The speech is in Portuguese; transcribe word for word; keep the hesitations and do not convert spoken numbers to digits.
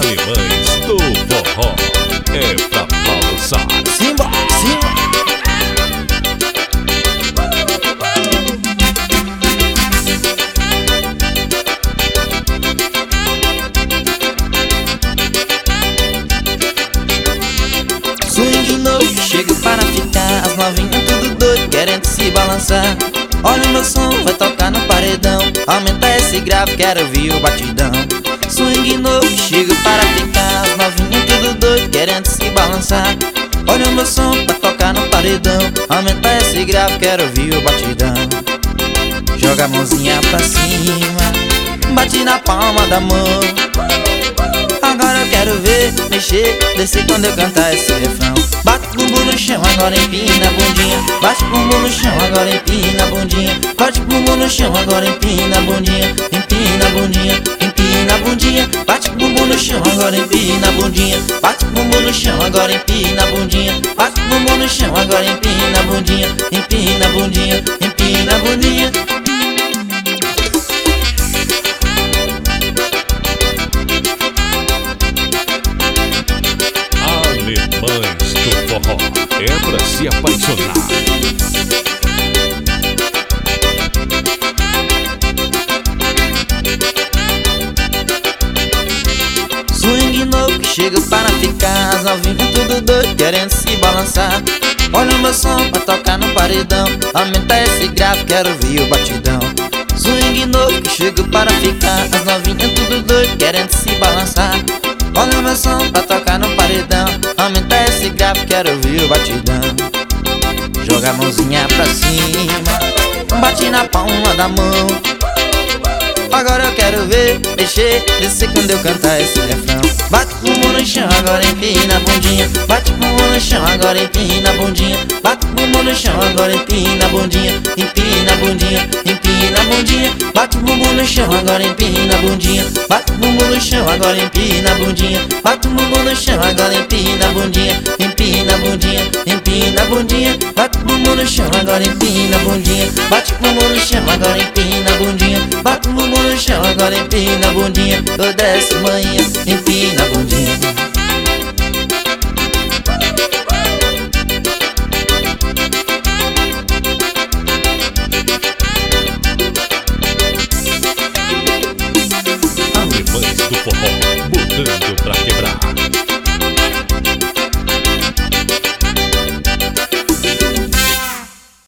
Alemães do forró é pra balançar. Simba, simba. Swing novo, chega para ficar. As novinhas tudo doido, querendo se balançar. Olha o meu som, vai tocar no paredão. Aumenta esse grave, quero ouvir o batidão. Swing novo, chega para ficar. As novinhas tudo doido, querendo se balançar. Olha o meu som, vai tocar no paredão. Aumenta esse grave, quero ouvir o batidão. Joga a mãozinha pra cima, bate na palma da mão. Agora eu quero ver, mexer, descer quando eu cantar esse refrão. Bate o bumbum no chão, agora empina a bundinha. Bate o bumbum no chão, agora empina a bundinha. Bate o bumbum no chão, agora empina a bundinha. Empina a bundinha, empina a bundinha. Bate o bumbum no chão, agora empina a bundinha. Bate o bumbum no chão, agora empina a bundinha. Bate o bumbum no chão, agora empina a bundinha. Empina a bundinha, empina a bundinha. Alemães do forró é pra se apaixonar. Swing novo que chega para ficar. As novinhas tudo doido, querendo se balançar. Olha o meu som pra tocar no paredão. Aumenta esse grave, quero ouvir o batidão. Swing novo que chega para ficar. As novinhas tudo doido, querendo se balançar. Olha o meu som pra tocar no paredão. Aumenta esse grave, quero ouvir o batidão. Joga a mãozinha pra cima, bate na palma da mão. Agora eu quero ver, mexer, descer quando eu cantar esse refrão. Bate o bumbum no chão, agora empina a bundinha. Bate o bumbum no chão, agora empina a bundinha. Bate o bumbum no chão, agora empina a bundinha. Empina a bundinha, empina a bundinha. Bate o bumbum no chão, agora empina a bundinha. Bate o bumbum no chão, agora empina a bundinha. Bate o bumbum no chão, agora empina a bundinha. Empina a bundinha, empina a bundinha. Bate o bumbum no chão, agora empina a bundinha. Bate o bumbum no chão, agora empina a bundinha. Bate o bumbum no chão, agora empina a bundinha. Eu desço manhã, empina a bundinha.